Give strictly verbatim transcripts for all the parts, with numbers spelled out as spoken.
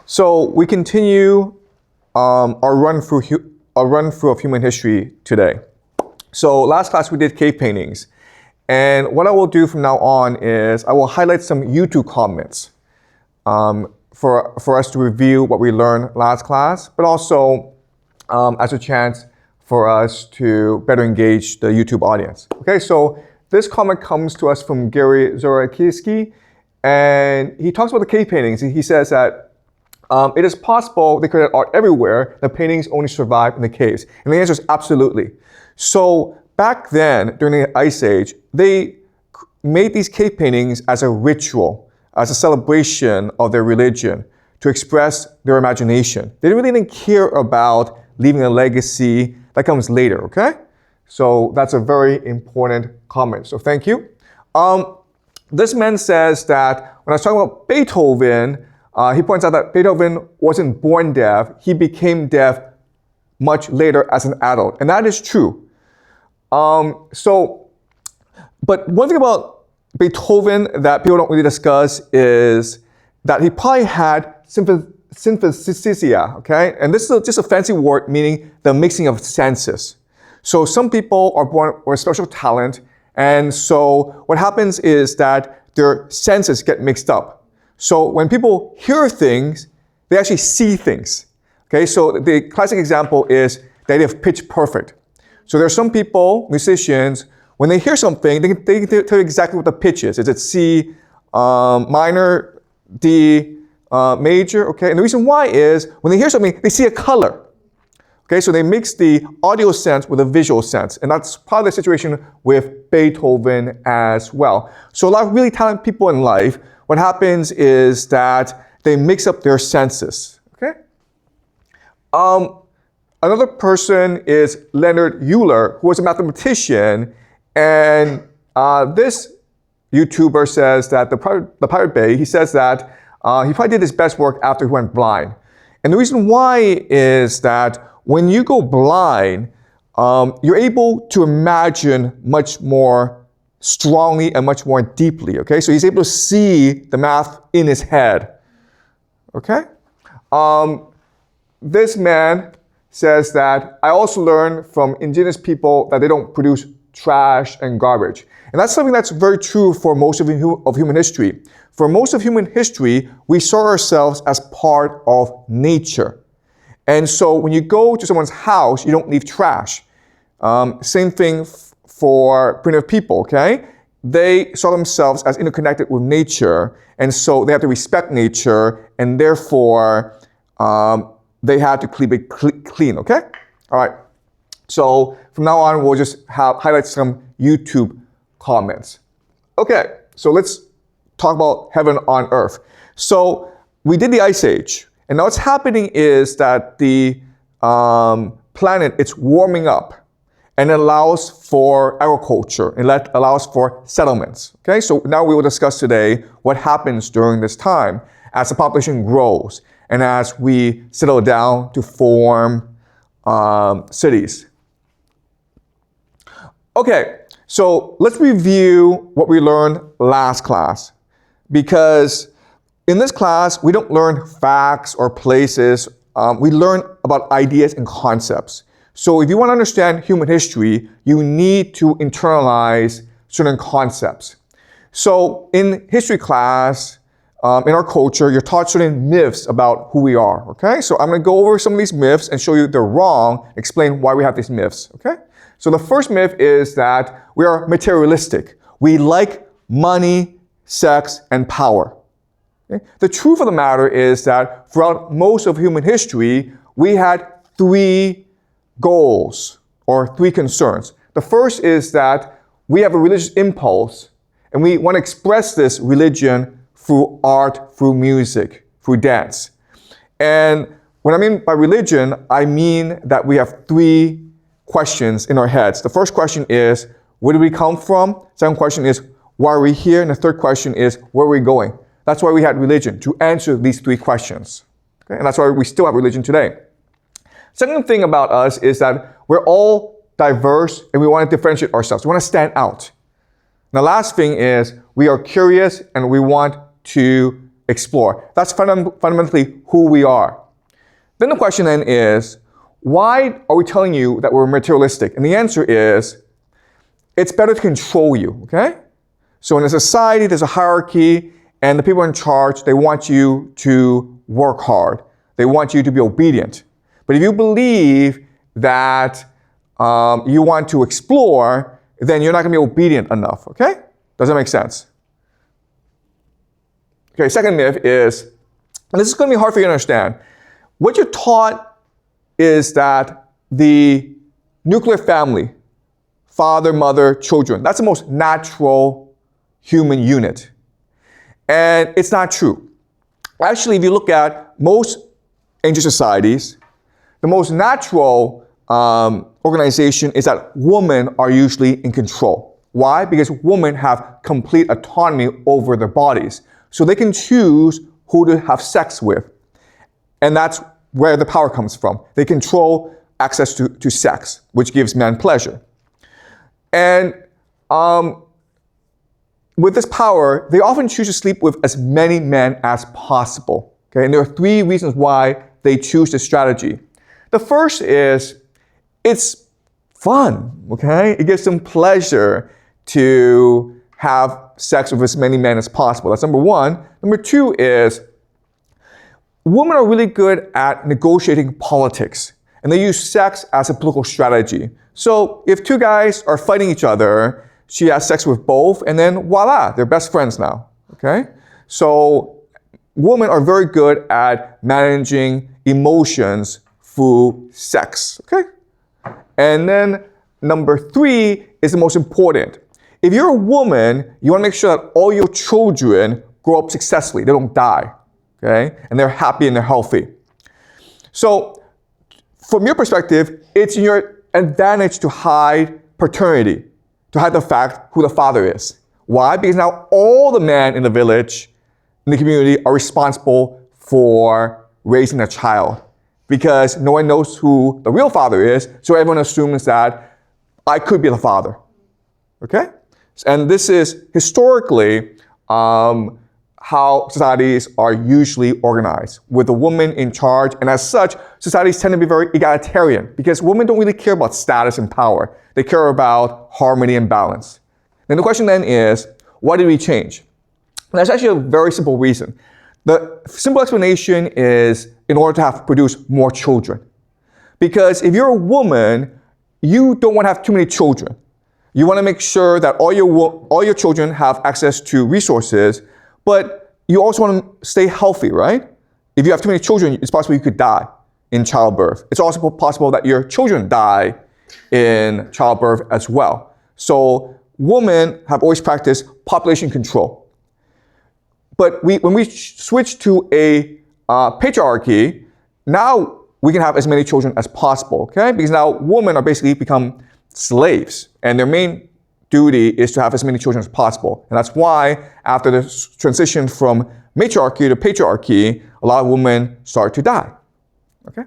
So we continue um, our run through hu- a run through of human history today. So last class we did cave paintings, and what I will do from now on is I will highlight some YouTube comments um, for for us to review what we learned last class, but also um, as a chance for us to better engage the YouTube audience. Okay, so this comment comes to us from Gary Zorakowski, and he talks about the cave paintings. He says that um, it is possible they created art everywhere, the paintings only survive in the caves. And the answer is absolutely. So back then, during the Ice Age, they made these cave paintings as a ritual, as a celebration of their religion, to express their imagination. They really didn't care about leaving a legacy. That comes later, okay? So that's a very important comment. So thank you. Um, this man says that when I was talking about Beethoven, uh, he points out that Beethoven wasn't born deaf. He became deaf much later as an adult. And that is true. Um, so, but one thing about Beethoven that people don't really discuss is that he probably had sympath- synesthesia, okay? And this is a, just a fancy word meaning the mixing of senses. So some people are born with a special talent, and so what happens is that their senses get mixed up. So when people hear things, they actually see things. Okay, so the classic example is the idea of pitch perfect. So there are some people, musicians, when they hear something, they can, they can tell you exactly what the pitch is. Is it C um, minor, D uh, major? Okay, and the reason why is when they hear something, they see a color. Okay, so they mix the audio sense with a visual sense, and that's probably the situation with Beethoven as well. So a lot of really talented people in life, what happens is that they mix up their senses. Okay. Um, another person is Leonard Euler, who was a mathematician, and uh, this YouTuber says that the Pirate, the Pirate Bay, he says that uh, he probably did his best work after he went blind. And the reason why is that when you go blind, um, you're able to imagine much more strongly and much more deeply, okay? So he's able to see the math in his head, okay? Um, this man says that I also learned from indigenous people that they don't produce trash and garbage. And that's something that's very true for most of, of human history. For most of human history, we saw ourselves as part of nature. And so when you go to someone's house, you don't leave trash. Um, same thing f- for primitive people, okay? They saw themselves as interconnected with nature, and so they have to respect nature, and therefore um, they had to keep it cl- clean, okay? All right. So from now on, we'll just have, highlight some YouTube comments. Okay, so let's talk about heaven on earth. So we did the Ice Age. And now what's happening is that the um, planet, it's warming up, and it allows for agriculture, and it allows for settlements. Okay, so now we will discuss today what happens during this time as the population grows and as we settle down to form um, cities. Okay, so let's review what we learned last class, because in this class, we don't learn facts or places. Um, we learn about ideas and concepts. So if you want to understand human history, you need to internalize certain concepts. So in history class, um, in our culture, you're taught certain myths about who we are, okay? So I'm going to go over some of these myths and show you they're wrong, explain why we have these myths, okay? So the first myth is that we are materialistic. We like money, sex, and power. Okay? The truth of the matter is that throughout most of human history, we had three goals or three concerns. The first is that we have a religious impulse, and we want to express this religion through art, through music, through dance. And what I mean by religion, I mean that we have three questions in our heads. The first question is, where do we come from? Second question is, why are we here? And the third question is, where are we going? That's why we had religion, to answer these three questions. Okay? And that's why we still have religion today. Second thing about us is that we're all diverse and we want to differentiate ourselves. We want to stand out. And the last thing is we are curious and we want to explore. That's funda- fundamentally who we are. Then the question then is, why are we telling you that we're materialistic? And the answer is, it's better to control you, okay? So in a society, there's a hierarchy, and the people in charge, they want you to work hard. They want you to be obedient. But if you believe that um, you want to explore, then you're not going to be obedient enough, okay? Does that make sense? Okay, second myth is, and this is going to be hard for you to understand, what you're taught is that the nuclear family, father, mother, children, that's the most natural human unit. And it's not true. Actually, if you look at most ancient societies, the most natural um, organization is that women are usually in control. Why? Because women have complete autonomy over their bodies. So they can choose who to have sex with. And that's where the power comes from. They control access to, to sex, which gives men pleasure. And um, with this power, they often choose to sleep with as many men as possible. Okay? And there are three reasons why they choose this strategy. The first is, it's fun, okay? It gives them pleasure to have sex with as many men as possible. That's number one. Number two is, women are really good at negotiating politics, and they use sex as a political strategy. So if two guys are fighting each other, she has sex with both, and then voila, they're best friends now, okay? So women are very good at managing emotions through sex, okay? And then number three is the most important. If you're a woman, you want to make sure that all your children grow up successfully. They don't die, okay? And they're happy and they're healthy. So from your perspective, it's in your advantage to hide paternity, to hide the fact who the father is. Why? Because now all the men in the village, in the community, are responsible for raising a child. Because no one knows who the real father is, so everyone assumes that I could be the father. Okay? And this is historically um, how societies are usually organized, with the woman in charge. And as such, societies tend to be very egalitarian, because women don't really care about status and power. They care about harmony and balance. Then the question then is, why did we change? And that's actually a very simple reason. The simple explanation is in order to have produce more children. Because if you're a woman, you don't want to have too many children. You want to make sure that all your all your children have access to resources, but you also want to stay healthy, right? If you have too many children, it's possible you could die in childbirth. It's also possible that your children die in childbirth as well. So women have always practiced population control. But we, when we switch to a uh, patriarchy, now we can have as many children as possible, okay? Because now women are basically become slaves, and their main duty is to have as many children as possible. And that's why after the transition from matriarchy to patriarchy, a lot of women start to die, okay?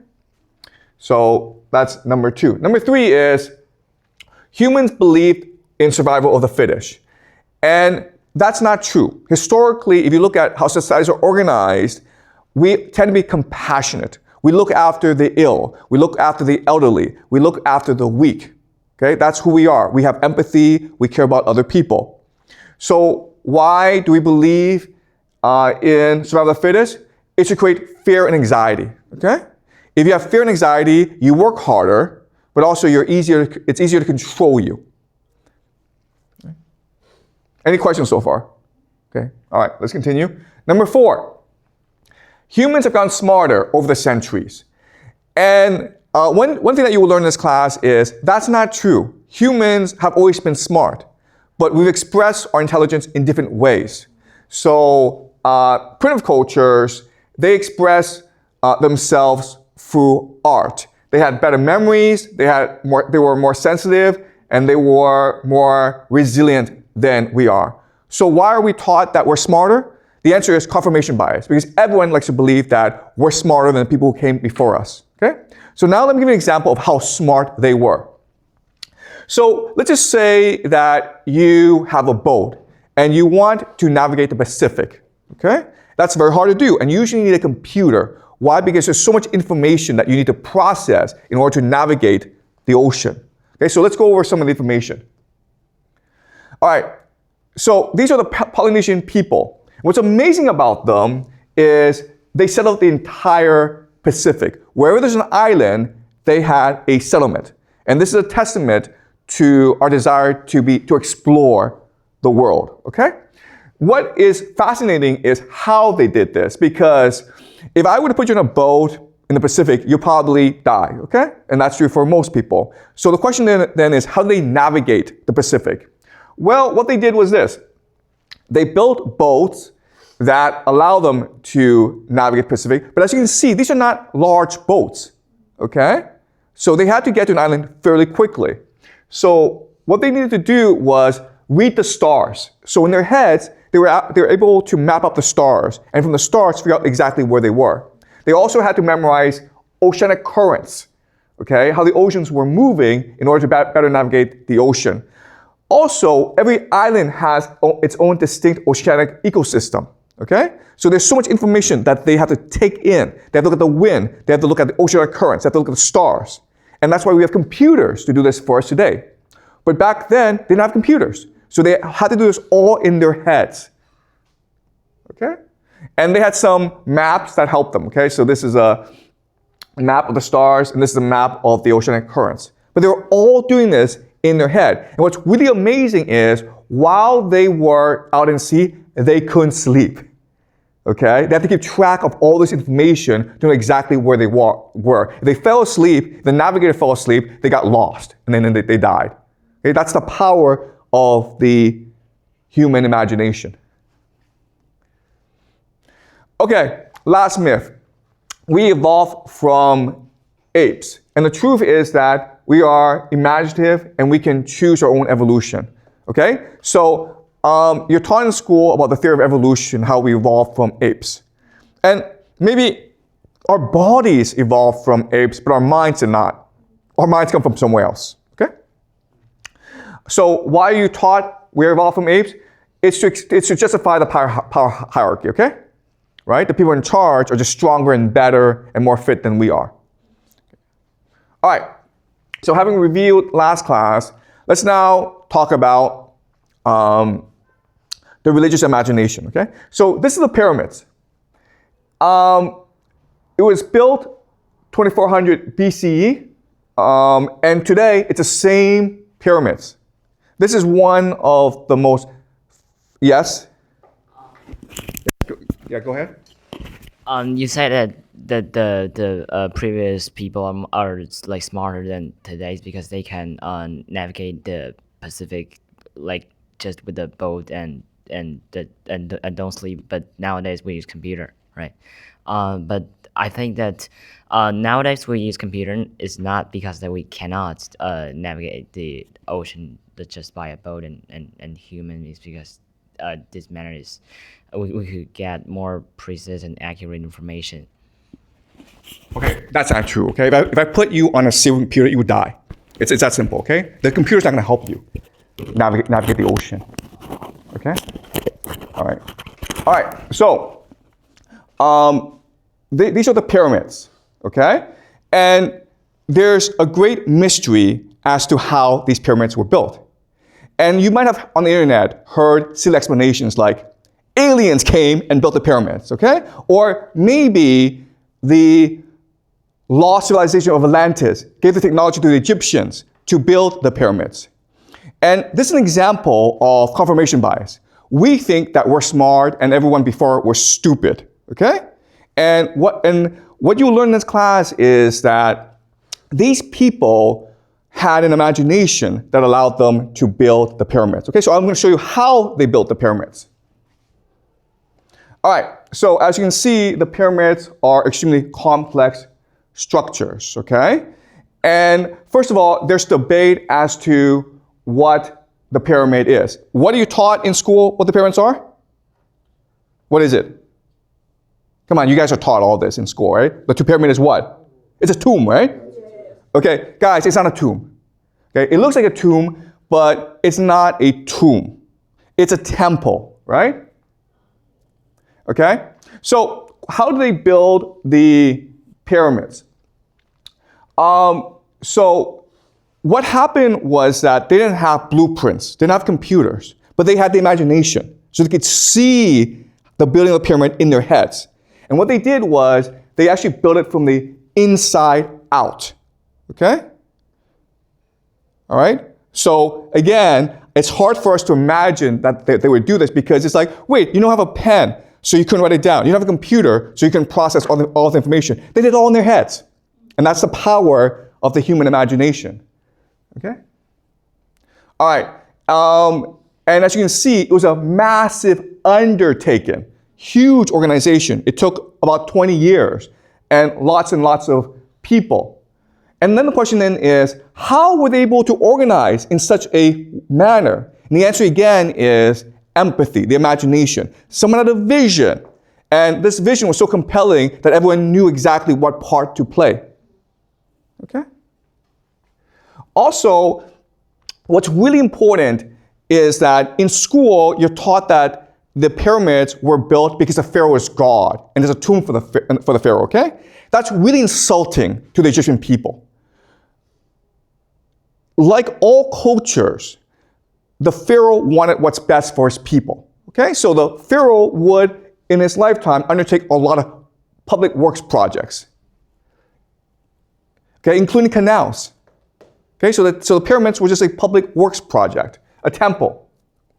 So that's number two. Number three is humans believe in survival of the fittest. And that's not true. Historically, if you look at how societies are organized, we tend to be compassionate. We look after the ill. We look after the elderly. We look after the weak. Okay, that's who we are. We have empathy. We care about other people. So why do we believe uh, in survival of the fittest? It's to create fear and anxiety. Okay, if you have fear and anxiety, you work harder, but also you're easier. It's easier to control you. Okay. Any questions so far? Okay, all right, let's continue. Number four, humans have gotten smarter over the centuries. And uh, one, one thing that you will learn in this class is that's not true. Humans have always been smart, but we've expressed our intelligence in different ways. So uh, primitive cultures, they express uh, themselves through art. They had better memories, they, had more, they were more sensitive, and they were more resilient than we are. So why are we taught that we're smarter? The answer is confirmation bias, because everyone likes to believe that we're smarter than the people who came before us, okay? So now let me give you an example of how smart they were. So let's just say that you have a boat and you want to navigate the Pacific, okay? That's very hard to do, and you usually need a computer. Why? Because there's so much information that you need to process in order to navigate the ocean. Okay, so let's go over some of the information. All right, so these are the Polynesian people. What's amazing about them is they settled the entire Pacific. Wherever there's an island, they had a settlement. And this is a testament to our desire to be to explore the world, okay? What is fascinating is how they did this, because if I were to put you in a boat in the Pacific, you'll probably die, okay? And that's true for most people. So the question then, then is, how do they navigate the Pacific? Well, what they did was this. They built boats that allow them to navigate the Pacific, but as you can see, these are not large boats, okay? So they had to get to an island fairly quickly. So what they needed to do was read the stars. So in their heads, they were, they were able to map out the stars, and from the stars, figure out exactly where they were. They also had to memorize oceanic currents, okay? How the oceans were moving in order to better navigate the ocean. Also, every island has its own distinct oceanic ecosystem, okay? So there's so much information that they have to take in. They have to look at the wind, they have to look at the oceanic currents, they have to look at the stars. And that's why we have computers to do this for us today. But back then, they didn't have computers. So they had to do this all in their heads, okay? And they had some maps that helped them, okay? So this is a map of the stars, and this is a map of the oceanic currents. But they were all doing this in their head. And what's really amazing is, while they were out in sea, they couldn't sleep, okay? They had to keep track of all this information to know exactly where they were. If they fell asleep, the navigator fell asleep, they got lost, and then they, they died. Okay? That's the power of the human imagination. Okay, last myth. We evolved from apes. And the truth is that we are imaginative and we can choose our own evolution. Okay? So um, you're taught in school about the theory of evolution, how we evolved from apes. And maybe our bodies evolved from apes, but our minds did not. Our minds come from somewhere else. Okay? So why are you taught we evolved from apes? It's to, it's to justify the power, power hierarchy, okay? Right? The people in charge are just stronger and better and more fit than we are. All right. So having reviewed last class, let's now talk about um, the religious imagination, okay? So this is the pyramids. Um, it was built twenty-four hundred B C E, um, and today it's the same pyramids. This is one of the most, yes? Yeah, go ahead. Um, you said that the the the uh, previous people are, are like smarter than today's because they can uh, navigate the Pacific like just with the boat and and the and, and don't sleep. But nowadays we use computer, right? Uh, but I think that uh, nowadays we use computer is not because that we cannot uh, navigate the ocean just by a boat and and, and human. Is because uh, this matter is. We, we could get more precise and accurate information. Okay, that's not true, okay? If I, if I put you on a civil computer, you would die. It's, it's that simple, okay? The computer's not gonna help you navigate, navigate the ocean, okay? All right, all right, so um, th these are the pyramids, okay? And there's a great mystery as to how these pyramids were built. And you might have on the internet heard silly explanations like, aliens came and built the pyramids, okay? Or maybe the lost civilization of Atlantis gave the technology to the Egyptians to build the pyramids. And this is an example of confirmation bias. We think that we're smart and everyone before was stupid, okay? And what, and what you learn in this class is that these people had an imagination that allowed them to build the pyramids. Okay, so I'm going to show you how they built the pyramids. All right, so as you can see, the pyramids are extremely complex structures, okay? And first of all, there's debate as to what the pyramid is. What are you taught in school what the pyramids are? What is it? Come on, you guys are taught all this in school, right? The two pyramid is what? It's a tomb, right? Okay, guys, it's not a tomb. Okay, it looks like a tomb, but it's not a tomb. It's a temple, right? Okay? So how do they build the pyramids? Um, so what happened was that they didn't have blueprints, they didn't have computers, but they had the imagination. So they could see the building of the pyramid in their heads. And what they did was they actually built it from the inside out. Okay? All right? So again, it's hard for us to imagine that they, they would do this because it's like, wait, you don't have a pen, so you couldn't write it down. You don't have a computer, so you can process all the, all the information. They did it all in their heads. And that's the power of the human imagination. Okay? All right. Um, and as you can see, it was a massive undertaking, huge organization. It took about twenty years and lots and lots of people. And then the question then is, how were they able to organize in such a manner? And the answer again is empathy, the imagination. Someone had a vision, and this vision was so compelling that everyone knew exactly what part to play. Okay? Also, what's really important is that in school, you're taught that the pyramids were built because the pharaoh is God, and there's a tomb for the, for the pharaoh, okay? That's really insulting to the Egyptian people. Like all cultures, the pharaoh wanted what's best for his people, okay? So the pharaoh would, in his lifetime, undertake a lot of public works projects, okay, including canals. Okay, so the, so the pyramids were just a public works project, a temple.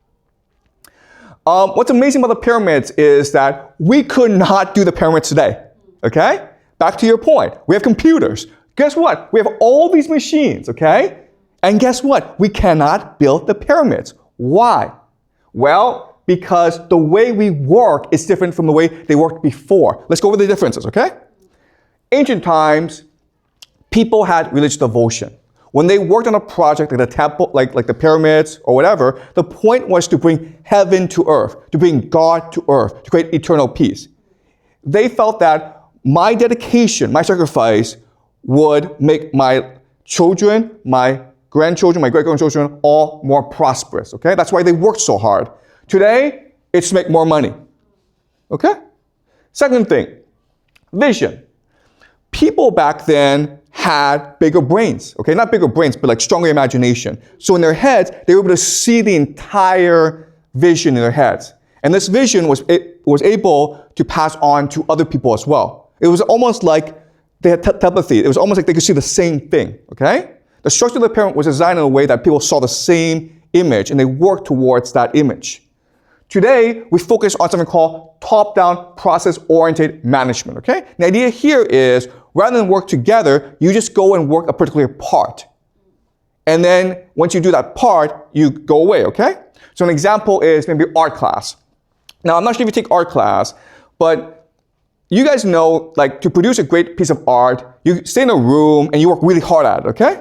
Um, what's amazing about the pyramids is that we could not do the pyramids today, okay? Back to your point, we have computers. Guess what? We have all these machines, okay? And guess what? We cannot build the pyramids. Why? Well, because the way we work is different from the way they worked before. Let's go over the differences, okay? Ancient times, people had religious devotion. When they worked on a project like the temple, like, like the pyramids or whatever, the point was to bring heaven to earth, to bring God to earth, to create eternal peace. They felt that my dedication, my sacrifice would make my children, my grandchildren, my great-grandchildren all more prosperous, okay? That's why they worked so hard. Today, it's to make more money, okay? Second thing, vision. People back then had bigger brains, okay? Not bigger brains, but like stronger imagination. So in their heads, they were able to see the entire vision in their heads. And this vision was, it was able to pass on to other people as well. It was almost like they had te- telepathy. It was almost like they could see the same thing, okay? The structure of the pyramid was designed in a way that people saw the same image and they worked towards that image. Today, we focus on something called top-down process-oriented management, okay? The idea here is, rather than work together, you just go and work a particular part. And then once you do that part, you go away, okay? So an example is maybe art class. Now, I'm not sure if you take art class, but you guys know, like, to produce a great piece of art, you stay in a room and you work really hard at it, okay?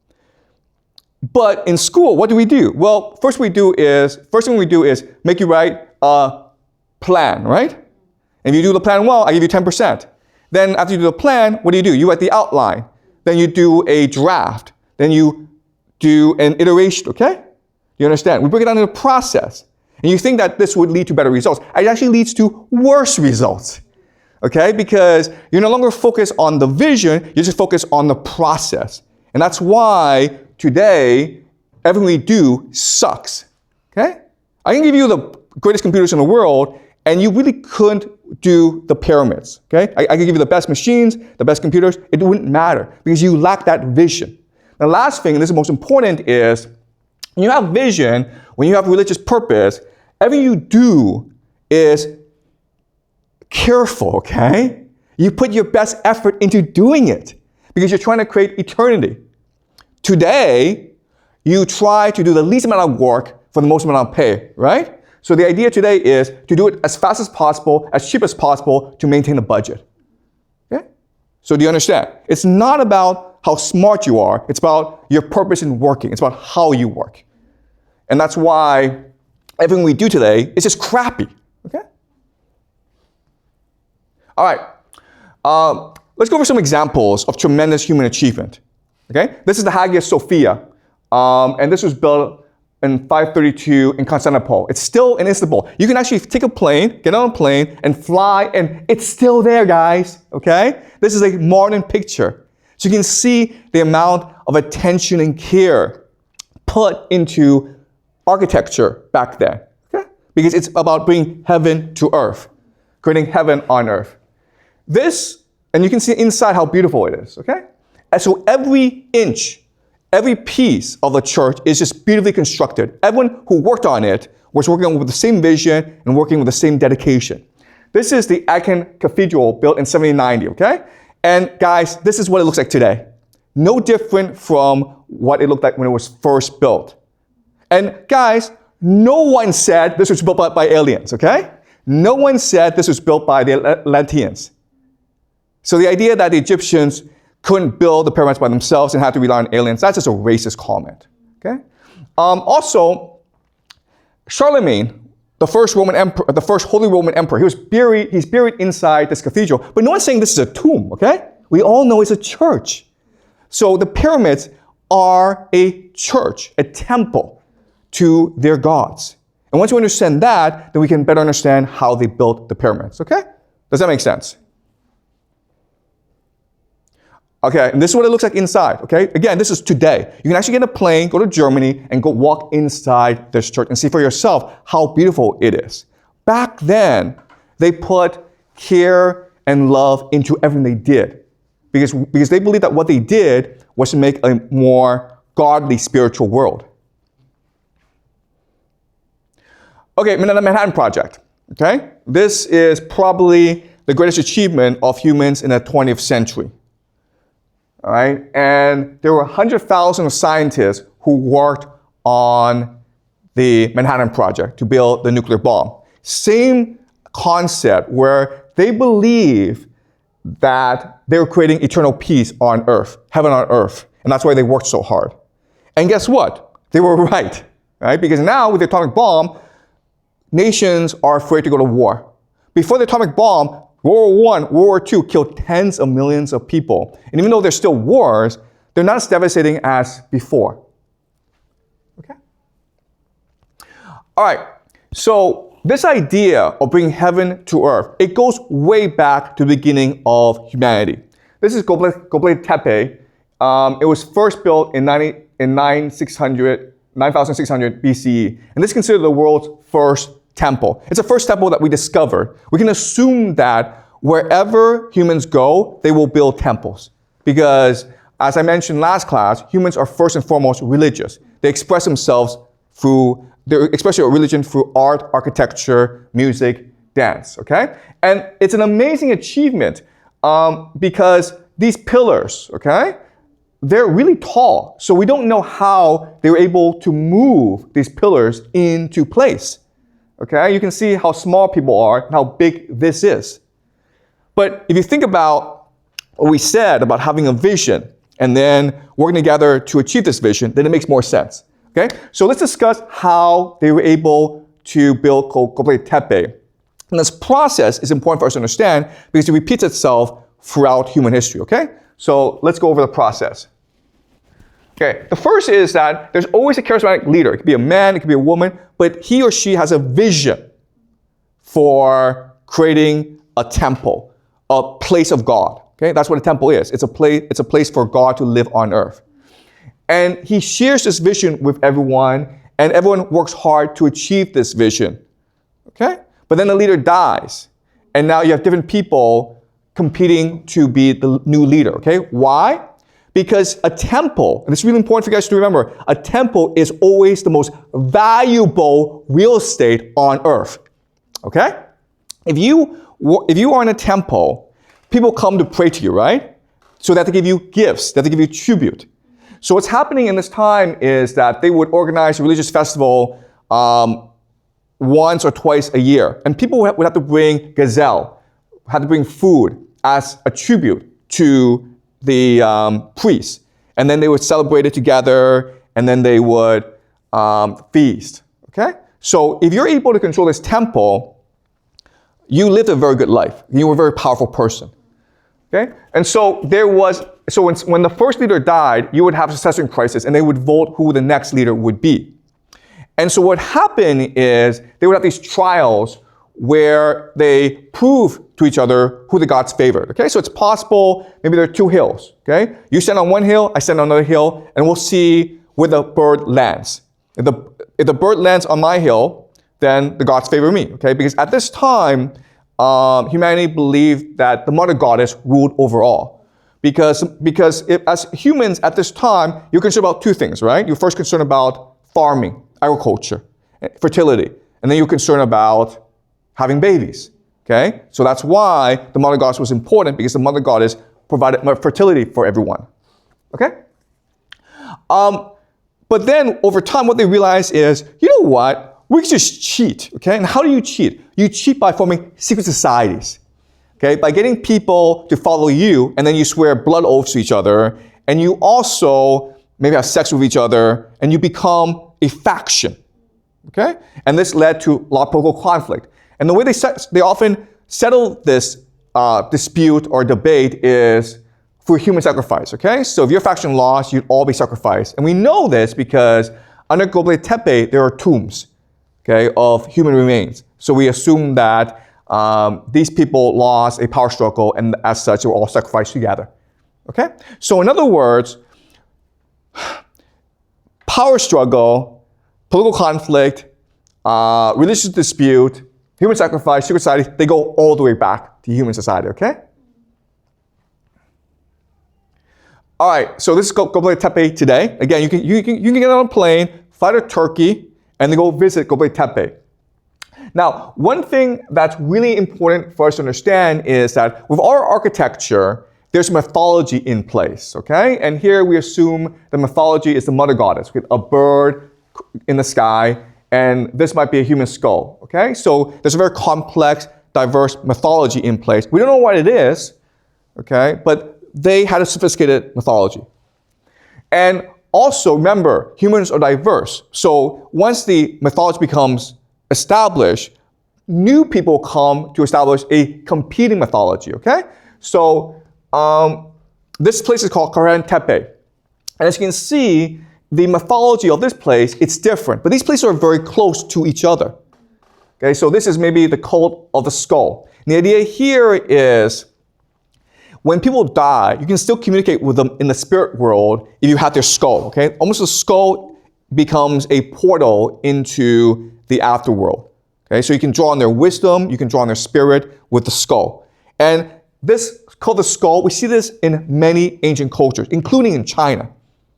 But in school, what do we do? Well, first we do is, first thing we do is make you write a plan, right? And if you do the plan well, I give you ten percent. Then after you do the plan, what do you do? You write the outline. Then you do a draft. Then you do an iteration, okay? You understand? We break it down into a process. And you think that this would lead to better results. It actually leads to worse results, okay? Because you're no longer focused on the vision, you just focus on the process. And that's why today, everything we do sucks, okay? I can give you the greatest computers in the world, and you really couldn't do the pyramids, okay? I, I could give you the best machines, the best computers, it wouldn't matter because you lack that vision. The last thing, and this is most important, is when you have vision, when you have religious purpose, everything you do is careful, okay? You put your best effort into doing it because you're trying to create eternity. Today, you try to do the least amount of work for the most amount of pay, right? So the idea today is to do it as fast as possible, as cheap as possible to maintain the budget. Okay? So do you understand? It's not about how smart you are. It's about your purpose in working. It's about how you work. And that's why everything we do today is just crappy. Okay? All right. Um, let's go over some examples of tremendous human achievement. Okay? This is the Hagia Sophia. Um, and this was built in five thirty-two in Constantinople. It's still in Istanbul. You can actually take a plane, get on a plane, and fly, and it's still there, guys, okay? This is a modern picture. So you can see the amount of attention and care put into architecture back then, okay? Because it's about bringing heaven to earth, creating heaven on earth. This, and you can see inside how beautiful it is, okay? And so every inch, every piece of the church is just beautifully constructed. Everyone who worked on it was working with the same vision and working with the same dedication. This is the Aachen Cathedral built in seventeen ninety, okay? And guys, this is what it looks like today. No different from what it looked like when it was first built. And guys, no one said this was built by, by aliens, okay? No one said this was built by the Atlanteans. So the idea that the Egyptians couldn't build the pyramids by themselves and had to rely on aliens, that's just a racist comment, okay? Um, also, Charlemagne, the first Roman emperor, the first Holy Roman Emperor, he was buried, he's buried inside this cathedral, but no one's saying this is a tomb, okay? We all know it's a church. So the pyramids are a church, a temple to their gods. And once you understand that, then we can better understand how they built the pyramids, okay? Does that make sense? Okay, and this is what it looks like inside, okay? Again, this is today. You can actually get a plane, go to Germany, and go walk inside this church and see for yourself how beautiful it is. Back then, they put care and love into everything they did because, because they believed that what they did was to make a more godly spiritual world. Okay, the Manhattan Project, okay? This is probably the greatest achievement of humans in the twentieth century. All right, and there were one hundred thousand scientists who worked on the Manhattan Project to build the nuclear bomb. Same concept where they believe that they were creating eternal peace on earth, heaven on earth, and that's why they worked so hard. And guess what? They were right, right? Because now with the atomic bomb, nations are afraid to go to war. Before the atomic bomb, World War One, World War Two killed tens of millions of people. And even though there's still wars, they're not as devastating as before. Okay? All right, so this idea of bringing heaven to earth, it goes way back to the beginning of humanity. This is Göbekli Tepe. Um, it was first built in, ninety, in nine thousand six hundred B C E. And this is considered the world's first temple. It's the first temple that we discovered. We can assume that wherever humans go, they will build temples. Because, as I mentioned last class, humans are first and foremost religious. They express themselves through, they express their religion through art, architecture, music, dance, okay? And it's an amazing achievement um, because these pillars, okay, they're really tall. So we don't know how they were able to move these pillars into place. Okay, you can see how small people are and how big this is. But if you think about what we said about having a vision and then working together to achieve this vision, then it makes more sense. Okay, so let's discuss how they were able to build Göbekli Tepe. And this process is important for us to understand because it repeats itself throughout human history. Okay, so let's go over the process. Okay, the first is that there's always a charismatic leader. It could be a man, it could be a woman, but he or she has a vision for creating a temple, a place of God. Okay, that's what a temple is. It's a place, it's a place for God to live on earth. And he shares this vision with everyone, and everyone works hard to achieve this vision. Okay? But then the leader dies, and now you have different people competing to be the new leader. Okay? Why? Because a temple, and it's really important for you guys to remember, a temple is always the most valuable real estate on earth. Okay? If you, if you are in a temple, people come to pray to you, right? So that they give you gifts, that they give you tribute. So what's happening in this time is that they would organize a religious festival um, once or twice a year. And people would have to bring gazelle, had to bring food as a tribute to the um, priests, and then they would celebrate it together, and then they would um, feast, okay? So if you're able to control this temple, you lived a very good life. You were a very powerful person, okay? And so there was, so when, when the first leader died, you would have a succession crisis, and they would vote who the next leader would be. And so what happened is they would have these trials where they prove to each other who the gods favored. Okay, so it's possible maybe there are two hills. Okay, you stand on one hill, I stand on another hill, and we'll see where the bird lands. If the if the bird lands on my hill, then the gods favor me. Okay, because at this time, um, humanity believed that the mother goddess ruled over all. Because because if, as humans at this time, you're concerned about two things, right? You're first concerned about farming, agriculture, fertility, and then you're concerned about having babies, okay? So that's why the mother goddess was important, because the mother goddess provided fertility for everyone, okay? Um, but then over time, what they realized is, you know what? We can just cheat, okay? And how do you cheat? You cheat by forming secret societies, okay? By getting people to follow you, and then you swear blood oaths to each other, and you also maybe have sex with each other, and you become a faction, okay? And this led to a lot of political conflict. And the way they set, they often settle this uh, dispute or debate is through human sacrifice, okay? So if your faction lost, you'd all be sacrificed. And we know this because under Göbekli Tepe, there are tombs, okay, of human remains. So we assume that um, these people lost a power struggle, and as such, they were all sacrificed together, okay? So in other words, power struggle, political conflict, uh, religious dispute, human sacrifice, secret society, they go all the way back to human society, okay? All right, so this is Göbekli Tepe today. Again, you can, you, can, you can get on a plane, fly to Turkey, and then go visit Göbekli Tepe. Now, one thing that's really important for us to understand is that with our architecture, there's mythology in place, okay? And here we assume the mythology is the mother goddess with a bird in the sky, and this might be a human skull, okay? So there's a very complex, diverse mythology in place. We don't know what it is, okay? But they had a sophisticated mythology. And also, remember, humans are diverse. So once the mythology becomes established, new people come to establish a competing mythology, okay? So um, this place is called Karahan Tepe. And as you can see, the mythology of this place, it's different, but these places are very close to each other. Okay, so this is maybe the cult of the skull. And the idea here is when people die, you can still communicate with them in the spirit world if you have their skull, okay? Almost the skull becomes a portal into the afterworld. Okay, so you can draw on their wisdom, you can draw on their spirit with the skull. And this called the skull, we see this in many ancient cultures, including in China.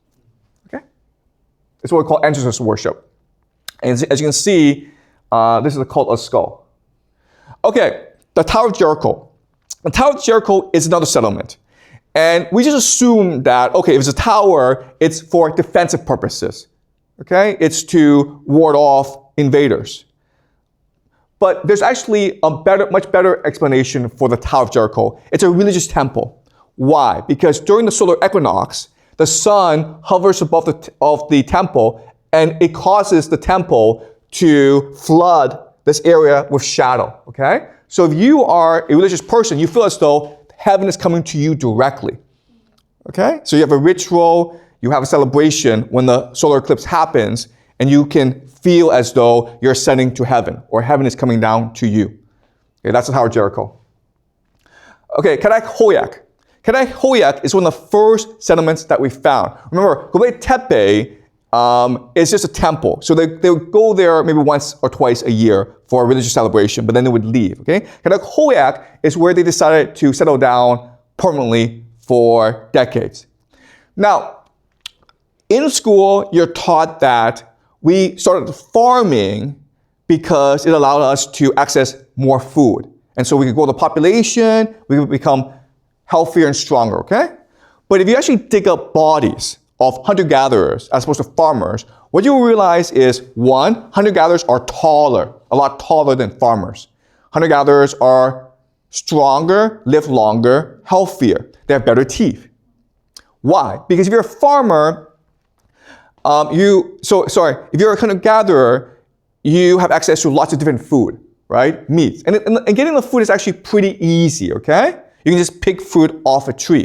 It's what we call ancestor worship. And as, as you can see, uh, this is the cult of skull. Okay, the Tower of Jericho. The Tower of Jericho is another settlement. And we just assume that, okay, if it's a tower, it's for defensive purposes. Okay, it's to ward off invaders. But there's actually a better, much better explanation for the Tower of Jericho. It's a religious temple. Why? Because during the solar equinox, the sun hovers above the, of the temple, and it causes the temple to flood this area with shadow, okay? So if you are a religious person, you feel as though heaven is coming to you directly, okay? So you have a ritual, you have a celebration when the solar eclipse happens, and you can feel as though you're ascending to heaven, or heaven is coming down to you. Okay, that's the Tower of Jericho. Okay, Karak Hoyak. Karak Hoyak is one of the first settlements that we found. Remember, Göbekli Tepe um, is just a temple. So they, they would go there maybe once or twice a year for a religious celebration, but then they would leave, okay? Karak Hoyak is where they decided to settle down permanently for decades. Now, in school, you're taught that we started farming because it allowed us to access more food. And so we could grow the population, we could become healthier and stronger, okay? But if you actually dig up bodies of hunter-gatherers as opposed to farmers, what you will realize is, one, hunter-gatherers are taller, a lot taller than farmers. Hunter-gatherers are stronger, live longer, healthier. They have better teeth. Why? Because if you're a farmer, um, you, so, sorry, if you're a hunter-gatherer, you have access to lots of different food, right? Meats. And, and, and getting the food is actually pretty easy, okay? You can just pick fruit off a tree.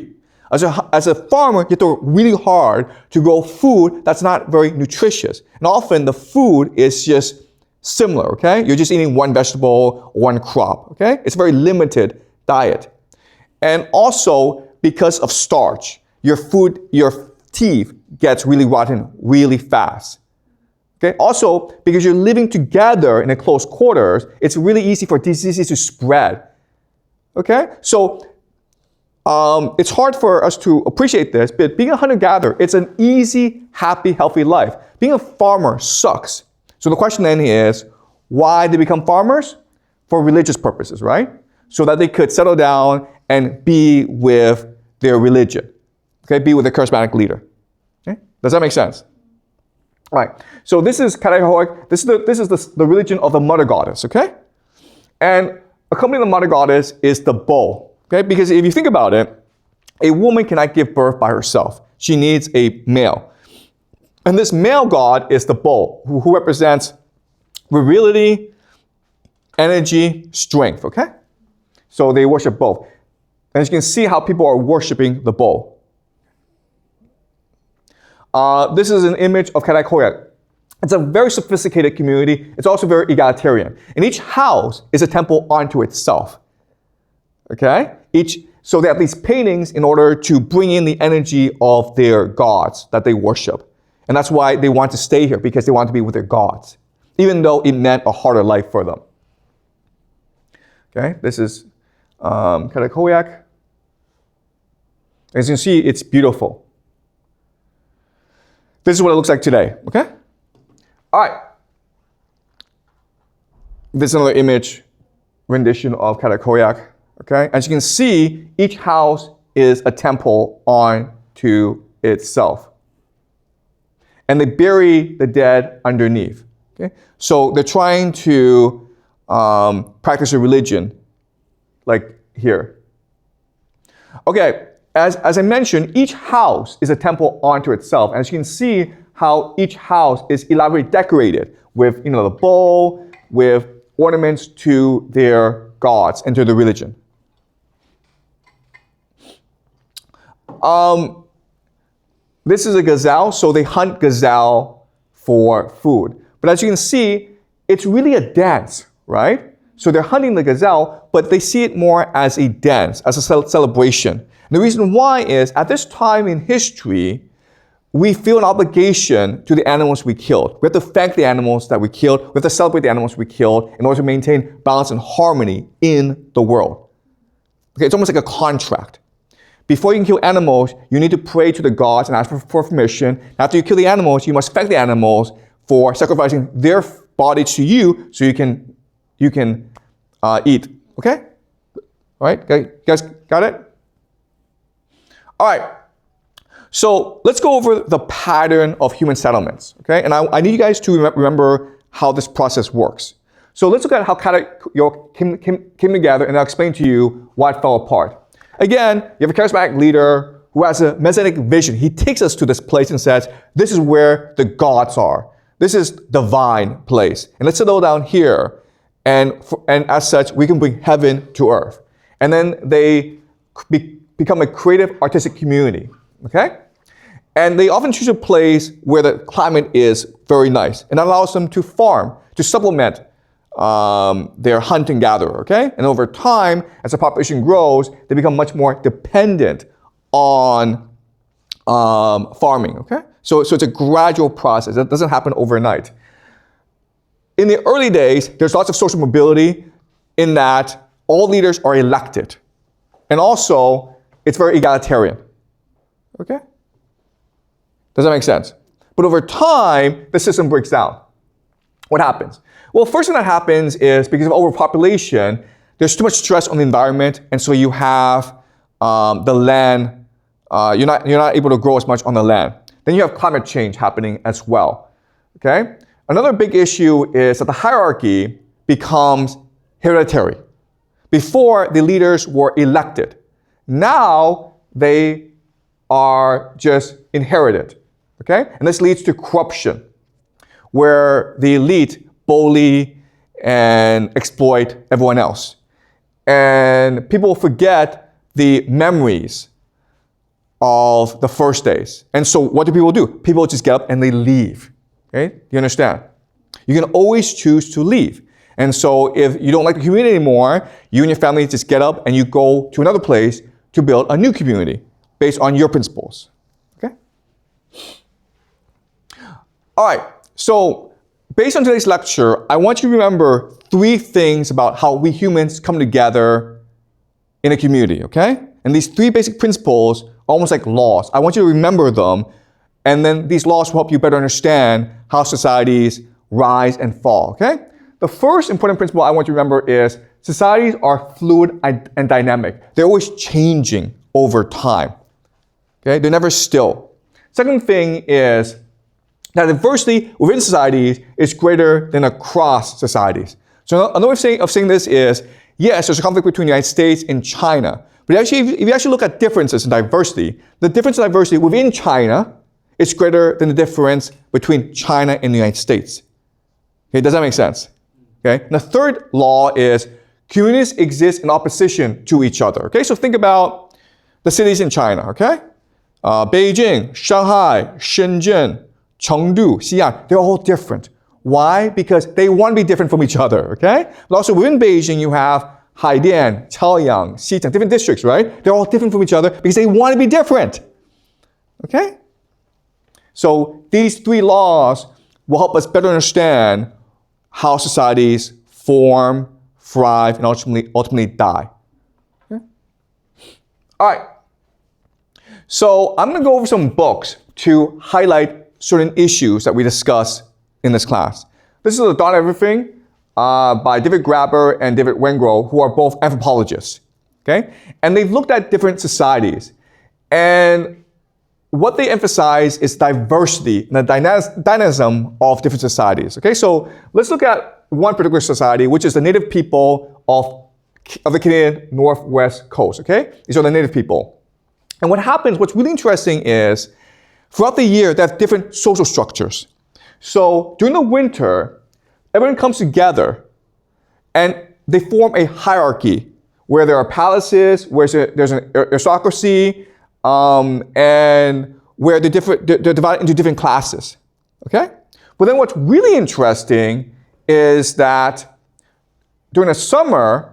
As a, as a farmer, you have to work really hard to grow food that's not very nutritious. And often the food is just similar, okay? You're just eating one vegetable, one crop, okay? It's a very limited diet. And also, because of starch, your food, your teeth gets really rotten really fast. Okay? Also, because you're living together in a close quarters, it's really easy for diseases to spread. Okay? So, um, it's hard for us to appreciate this, but being a hunter-gatherer, it's an easy, happy, healthy life. Being a farmer sucks. So the question then is, why they become farmers? For religious purposes, right? So that they could settle down and be with their religion. Okay? Be with a charismatic leader. Okay? Does that make sense? All right. So this is Karahoik. This is the this is the, the religion of the mother goddess. Okay, and accompanying the mother goddess is the bull. Okay, because if you think about it, a woman cannot give birth by herself. She needs a male, and this male god is the bull, who, who represents virility, energy, strength. Okay, so they worship both, and you can see how people are worshiping the bull. Uh, this is an image of Karakoyak. It's a very sophisticated community. It's also very egalitarian. And each house is a temple unto itself. Okay? Each, so they have these paintings in order to bring in the energy of their gods that they worship. And that's why they want to stay here, because they want to be with their gods, even though it meant a harder life for them. Okay? This is um, Karakoyak. As you can see, it's beautiful. This is what it looks like today, okay? All right. This is another image rendition of Karakoyak, okay? As you can see, each house is a temple unto itself. And they bury the dead underneath, okay? So they're trying to um, practice a religion, like here. Okay. As, as I mentioned, each house is a temple unto itself. And as you can see how each house is elaborately decorated with, you know, the bowl, with ornaments to their gods and to the religion. Um, this is a gazelle, so they hunt gazelle for food. But as you can see, it's really a dance, right? So they're hunting the gazelle, but they see it more as a dance, as a ce- celebration. And the reason why is, at this time in history, we feel an obligation to the animals we killed. We have to thank the animals that we killed. We have to celebrate the animals we killed in order to maintain balance and harmony in the world. Okay, it's almost like a contract. Before you can kill animals, you need to pray to the gods and ask for, for permission. After you kill the animals, you must thank the animals for sacrificing their bodies to you so you can, you can uh, eat. Okay? All right? You guys got it? All right, so let's go over the pattern of human settlements, okay? And I, I need you guys to rem- remember how this process works. So let's look at how Karakoyak came, came, came together, and I'll explain to you why it fell apart. Again, you have a charismatic leader who has a messianic vision. He takes us to this place and says, this is where the gods are. This is divine place. And let's settle down here. And, for, and as such, we can bring heaven to earth. And then they be, become a creative, artistic community, okay? And they often choose a place where the climate is very nice, and that allows them to farm, to supplement um, their hunt and gather, okay? And over time, as the population grows, they become much more dependent on um, farming, okay? So, so it's a gradual process. It doesn't happen overnight. In the early days, there's lots of social mobility in that all leaders are elected. And also, it's very egalitarian, okay? Does that make sense? But over time, the system breaks down. What happens? Well, first thing that happens is because of overpopulation, there's too much stress on the environment, and so you have um, the land, uh, you're not, you're not able to grow as much on the land. Then you have climate change happening as well, okay? Another big issue is that the hierarchy becomes hereditary. Before, the leaders were elected. Now, they are just inherited, okay? And this leads to corruption, where the elite bully and exploit everyone else. And people forget the memories of the first days. And so what do people do? People just get up and they leave. Okay? You understand? You can always choose to leave. And so if you don't like the community anymore, you and your family just get up and you go to another place to build a new community based on your principles. Okay? All right. So based on today's lecture, I want you to remember three things about how we humans come together in a community, okay? And these three basic principles, almost like laws, I want you to remember them, and then these laws will help you better understand how societies rise and fall, okay? The first important principle I want you to remember is societies are fluid and dynamic. They're always changing over time, okay? They're never still. Second thing is that diversity within societies is greater than across societies. So another way of saying, of saying this is, yes, there's a conflict between the United States and China. But actually, if you actually look at differences in diversity, the difference in diversity within China is greater than the difference between China and the United States. Okay, does that make sense? Okay. And the third law is communities exist in opposition to each other. Okay, so think about the cities in China. Okay, uh, Beijing, Shanghai, Shenzhen, Chengdu, Xi'an, they're all different. Why? Because they want to be different from each other, okay? But also within Beijing, you have Haidian, Chaoyang, Xicheng, different districts, right? They're all different from each other because they want to be different, okay? So these three laws will help us better understand how societies form, thrive, and ultimately, ultimately die. Okay? All right. So I'm going to go over some books to highlight certain issues that we discuss in this class. This is The Dawn of Everything uh, by David Graeber and David Wengrow, who are both anthropologists. Okay? And they've looked at different societies. And what they emphasize is diversity and the dynas- dynamism of different societies. Okay? So let's look at one particular society, which is the native people of, of the Canadian Northwest Coast. Okay? These are the native people. And what happens, what's really interesting is throughout the year, they have different social structures. So during the winter, everyone comes together and they form a hierarchy where there are palaces, where there's an aristocracy, um, and where they're, different, they're divided into different classes. Okay? But then what's really interesting is that during the summer,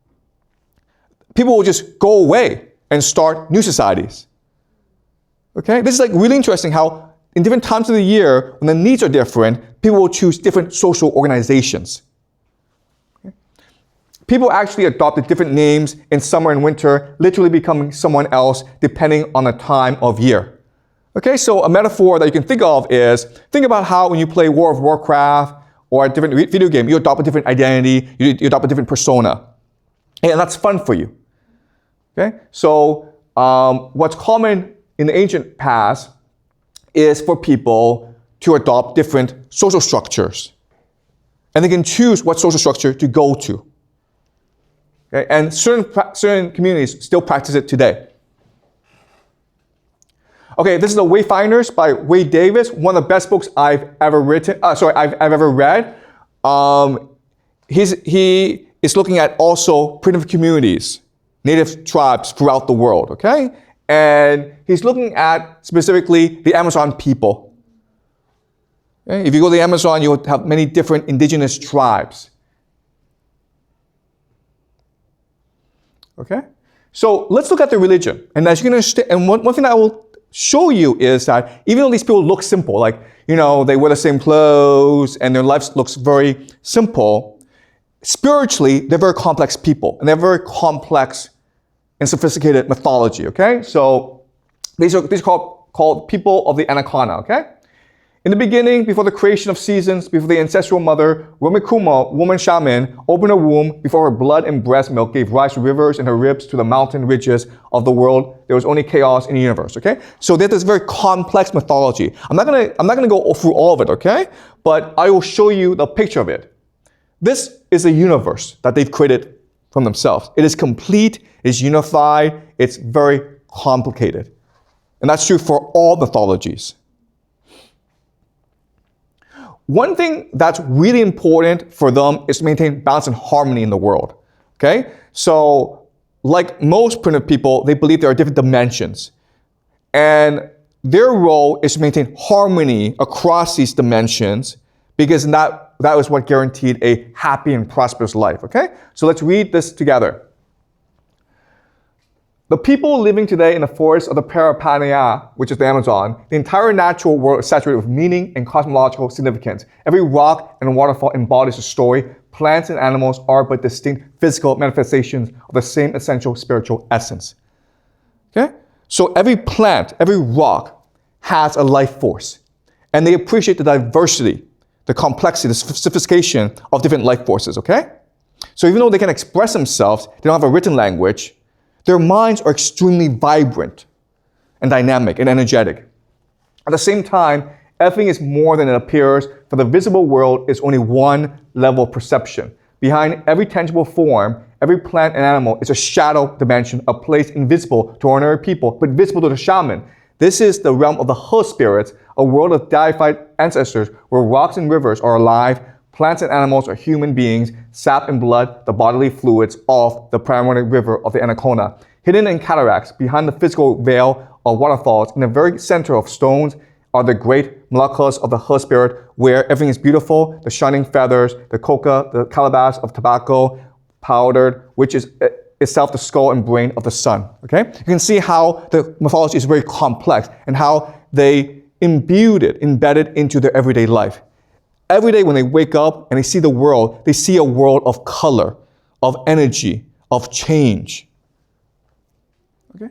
people will just go away and start new societies. Okay? This is like really interesting how in different times of the year, when the needs are different, people will choose different social organizations. Okay? People actually adopted different names in summer and winter, literally becoming someone else depending on the time of year. Okay, so a metaphor that you can think of is, think about how when you play World of Warcraft or a different video game, you adopt a different identity, you, you adopt a different persona. And that's fun for you. Okay, so um, what's common in the ancient past is for people to adopt different social structures. And they can choose what social structure to go to. Okay? And certain, certain communities still practice it today. Okay, this is The Wayfinders by Wade Davis, one of the best books I've ever written, uh, sorry, I've, I've ever read. Um, he's, he is looking at also primitive communities, native tribes throughout the world, okay? And he's looking at specifically the Amazon people. Okay? If you go to the Amazon, you'll have many different indigenous tribes. Okay? So let's look at the religion. And as you can understand, and one, one thing I will show you is that even though these people look simple, like, you know, they wear the same clothes and their life looks very simple, spiritually, they're very complex people. And they're very complex and sophisticated mythology, okay? So these are, these are called, called people of the Anaconda, okay? In the beginning, before the creation of seasons, before the ancestral mother, Romikuma, woman shaman, opened her womb, before her blood and breast milk gave rise to rivers and her ribs to the mountain ridges of the world, there was only chaos in the universe, okay? So there's this very complex mythology. I'm not gonna, I'm not gonna go through all of it, okay? But I will show you the picture of it. This is a universe that they've created from themselves. It is complete, it is unified, it's very complicated. And that's true for all mythologies. One thing that's really important for them is to maintain balance and harmony in the world. Okay? So, like most primitive people, they believe there are different dimensions. And their role is to maintain harmony across these dimensions because that, that was what guaranteed a happy and prosperous life, okay? So let's read this together. The people living today in the forests of the Parapanya, which is the Amazon, the entire natural world is saturated with meaning and cosmological significance. Every rock and waterfall embodies a story. Plants and animals are but distinct physical manifestations of the same essential spiritual essence. Okay? So every plant, every rock has a life force. And they appreciate the diversity, the complexity, the sophistication of different life forces, okay? So even though they can express themselves, they don't have a written language, their minds are extremely vibrant and dynamic and energetic. At the same time, everything is more than it appears, for the visible world is only one level of perception. Behind every tangible form, every plant and animal is a shadow dimension, a place invisible to ordinary people, but visible to the shaman. This is the realm of the He spirits, a world of deified ancestors where rocks and rivers are alive, plants and animals are human beings, sap and blood, the bodily fluids of the primary river of the Anaconda. Hidden in cataracts, behind the physical veil of waterfalls, in the very center of stones, are the great molakas of the He spirit, where everything is beautiful, the shining feathers, the coca, the calabash of tobacco, powdered, which is itself the skull and brain of the sun. Okay? You can see how the mythology is very complex and how they imbued it, embedded into their everyday life. Every day when they wake up and they see the world, they see a world of color, of energy, of change. Okay?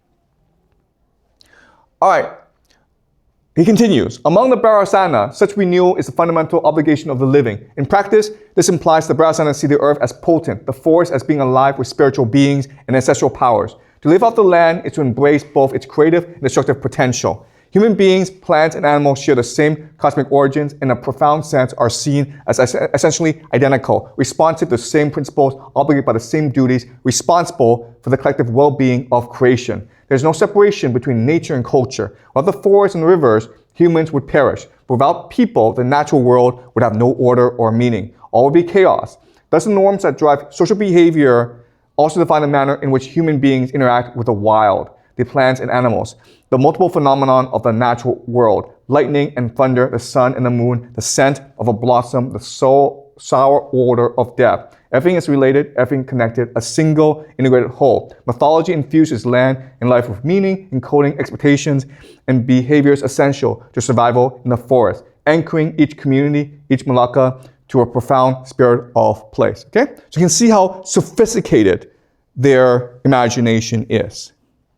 All right. He continues, among the Bharasana, such renewal is a fundamental obligation of the living. In practice, this implies the Bharasana see the earth as potent, the forest as being alive with spiritual beings and ancestral powers. To live off the land is to embrace both its creative and destructive potential. Human beings, plants, and animals share the same cosmic origins and in a profound sense are seen as essentially identical, responsive to the same principles, obligated by the same duties, responsible for the collective well-being of creation. There's no separation between nature and culture. Without the forests and rivers, humans would perish. Without people, the natural world would have no order or meaning. All would be chaos. Thus, the norms that drive social behavior also define the manner in which human beings interact with the wild, the plants and animals. The multiple phenomenon of the natural world, lightning and thunder, the sun and the moon, the scent of a blossom, the soul, sour odor of death. Everything is related, everything connected, a single integrated whole. Mythology infuses land and life with meaning, encoding expectations and behaviors essential to survival in the forest, anchoring each community, each Malacca, to a profound spirit of place. Okay? So you can see how sophisticated their imagination is.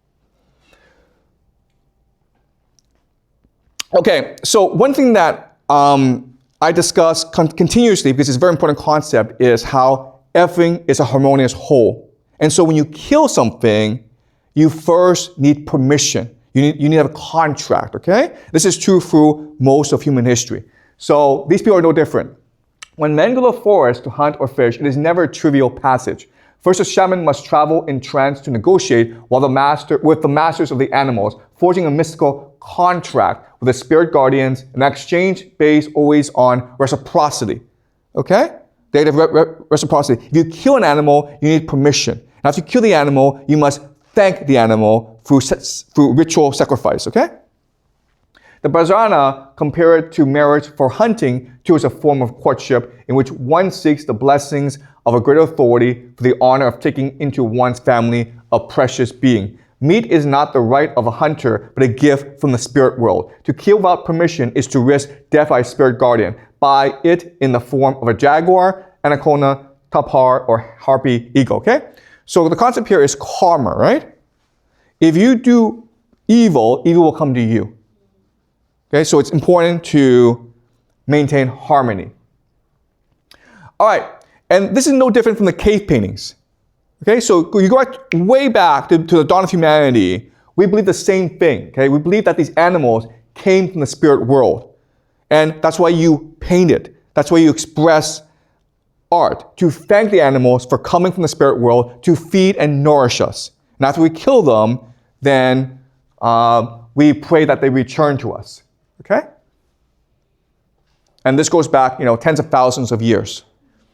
Okay, so one thing that um, I discuss con- continuously, because it's a very important concept, is how everything is a harmonious whole. And so when you kill something, you first need permission. You need, you need to have a contract, okay? This is true through most of human history. So these people are no different. When men go to the forest to hunt or fish, it is never a trivial passage. First, a shaman must travel in trance to negotiate while the master, with the masters of the animals, forging a mystical contract with the spirit guardians, an exchange based always on reciprocity. Okay? The idea of re- re- reciprocity. If you kill an animal, you need permission. Now, if you kill the animal, you must thank the animal through, through ritual sacrifice. Okay? The Bharasana compare it to marriage for hunting too as a form of courtship in which one seeks the blessings of a greater authority for the honor of taking into one's family a precious being. Meat is not the right of a hunter, but a gift from the spirit world. To kill without permission is to risk death by a spirit guardian, by it in the form of a jaguar, anaconda, tapir, or harpy eagle, okay? So the concept here is karma, right? If you do evil, evil will come to you. Okay, so it's important to maintain harmony. All right, and this is no different from the cave paintings. Okay, so you go back, way back to, to the dawn of humanity, we believe the same thing. Okay, we believe that these animals came from the spirit world. And that's why you paint it. That's why you express art, to thank the animals for coming from the spirit world to feed and nourish us. And after we kill them, then uh, we pray that they return to us. Okay? And this goes back, you know, tens of thousands of years.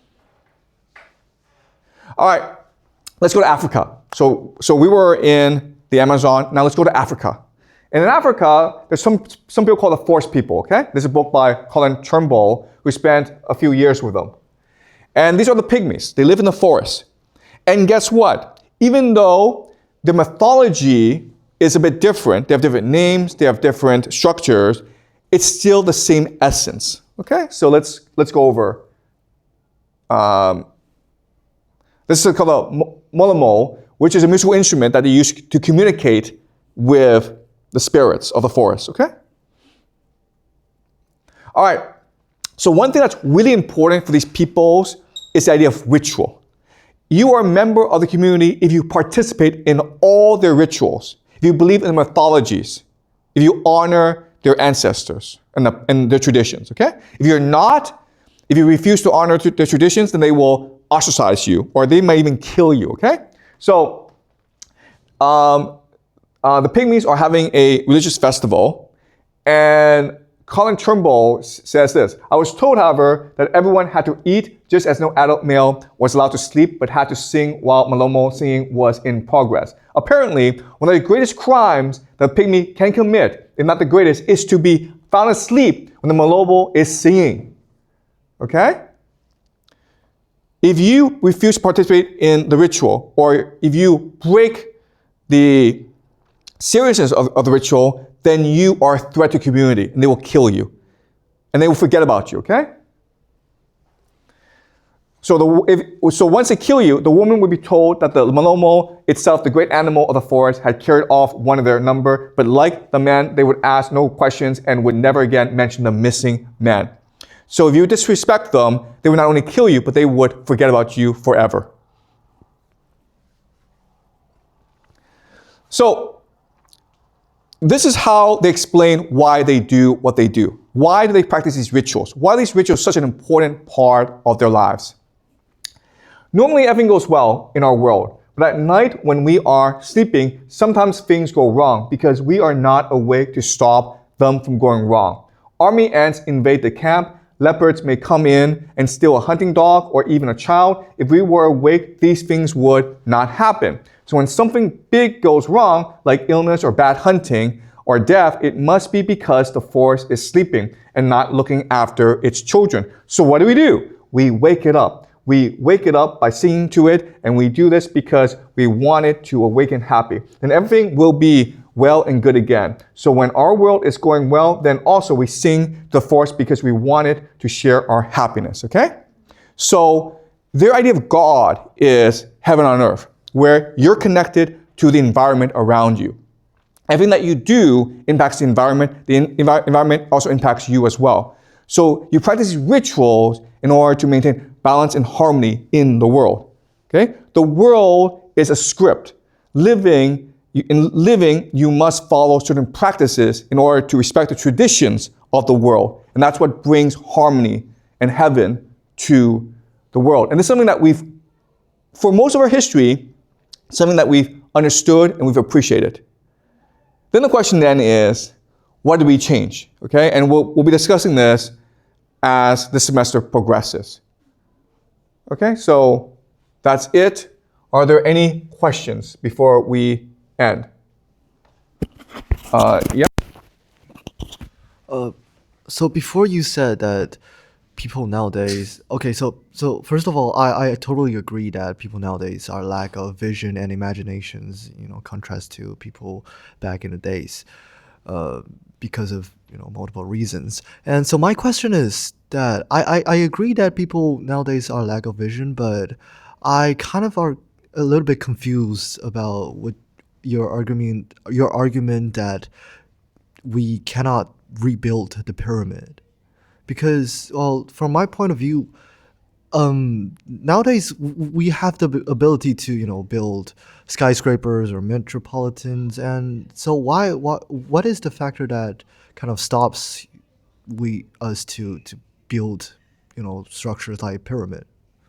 All right, let's go to Africa. So, so we were in the Amazon. Now let's go to Africa. And in Africa, there's some, some people called the forest people, okay? There's a book by Colin Turnbull who spent a few years with them. And these are the pygmies. They live in the forest. And guess what? Even though the mythology is a bit different, they have different names, they have different structures, it's still the same essence, okay? So let's, let's go over. Um, this is called a molomol, which is a musical instrument that they use to communicate with the spirits of the forest, okay? All right, so one thing that's really important for these peoples is the idea of ritual. You are a member of the community if you participate in all their rituals, if you believe in the mythologies, if you honor their ancestors and, the, and their traditions, okay? If you're not, if you refuse to honor their traditions, then they will ostracize you, or they might even kill you, okay? So, um, uh, the Pygmies are having a religious festival, and Colin Turnbull says this: I was told, however, that everyone had to eat just as no adult male was allowed to sleep, but had to sing while Maloma singing was in progress. Apparently, one of the greatest crimes that a Pygmy can commit, if not the greatest, is to be found asleep when the Maloma is singing. Okay? If you refuse to participate in the ritual, or if you break the seriousness of, of the ritual, then you are a threat to community, and they will kill you. And they will forget about you, okay? So, the, if, so once they kill you, the woman would be told that the Maloma itself, the great animal of the forest, had carried off one of their number, but like the man, they would ask no questions and would never again mention the missing man. So if you disrespect them, they would not only kill you, but they would forget about you forever. So this is how they explain why they do what they do. Why do they practice these rituals? Why are these rituals such an important part of their lives? Normally everything goes well in our world, but at night when we are sleeping, sometimes things go wrong because we are not awake to stop them from going wrong. Army ants invade the camp. Leopards may come in and steal a hunting dog or even a child. If we were awake, these things would not happen. So when something big goes wrong, like illness or bad hunting or death, it must be because the forest is sleeping and not looking after its children. So what do we do? We wake it up. We wake it up by singing to it, and we do this because we want it to awaken happy. And everything will be well and good again. So when our world is going well, then also we sing to the forest because we want it to share our happiness, okay? So their idea of God is heaven on earth, where you're connected to the environment around you. Everything that you do impacts the environment. The envi- environment also impacts you as well. So you practice these rituals in order to maintain balance and harmony in the world, okay? The world is a script. Living In living, you must follow certain practices in order to respect the traditions of the world. And that's what brings harmony and heaven to the world. And it's something that we've, for most of our history, something that we've understood and we've appreciated. Then the question then is, what do we change? Okay, and we'll, we'll be discussing this as the semester progresses. Okay, so that's it. Are there any questions before we end? Uh, yeah. Uh, so before you said that people nowadays, okay, so so first of all, I, I totally agree that people nowadays are lack of vision and imaginations, you know, contrast to people back in the days, uh, because of, you know, multiple reasons. And so my question is that I, I, I agree that people nowadays are lack of vision, but I kind of are a little bit confused about what your argument your argument that we cannot rebuild the pyramid, because, well, from my point of view, um nowadays w- we have the b- ability to, you know, build skyscrapers or metropolitans, and so why what what is the factor that kind of stops we us to to build, you know, structures like pyramid?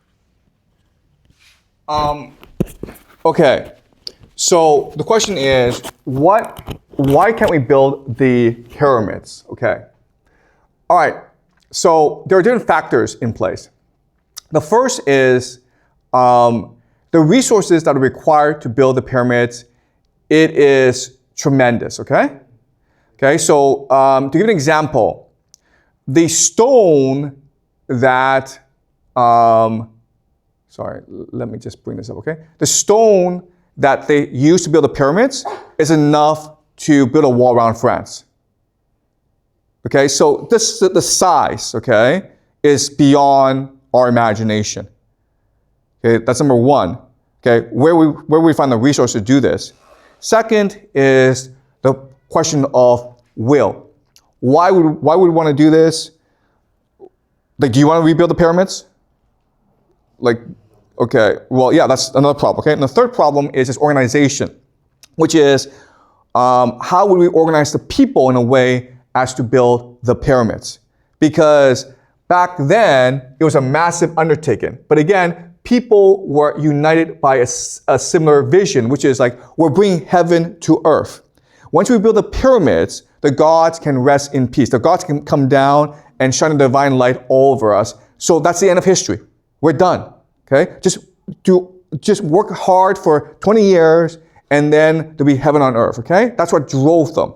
Um, okay. So the question is, what? Why can't we build the pyramids? Okay. All right. So there are different factors in place. The first is um, the resources that are required to build the pyramids. It is tremendous. Okay. Okay, so um, to give an example, the stone that, um, sorry, let me just bring this up, okay? The stone that they used to build the pyramids is enough to build a wall around France. Okay, so this the size, okay, is beyond our imagination. Okay, that's number one. Okay, where we where we find the resource to do this. Second is the question of will. Why would why would we want to do this? Like, do you want to rebuild the pyramids? Like, okay, well, yeah, that's another problem. Okay, and the third problem is this organization, which is um, how would we organize the people in a way as to build the pyramids? Because back then it was a massive undertaking. But again, people were united by a, a similar vision, which is like, we're bringing heaven to earth. Once we build the pyramids, the gods can rest in peace. The gods can come down and shine a divine light all over us. So that's the end of history. We're done. Okay? Just do, just work hard for twenty years, and then there'll be heaven on earth. Okay? That's what drove them.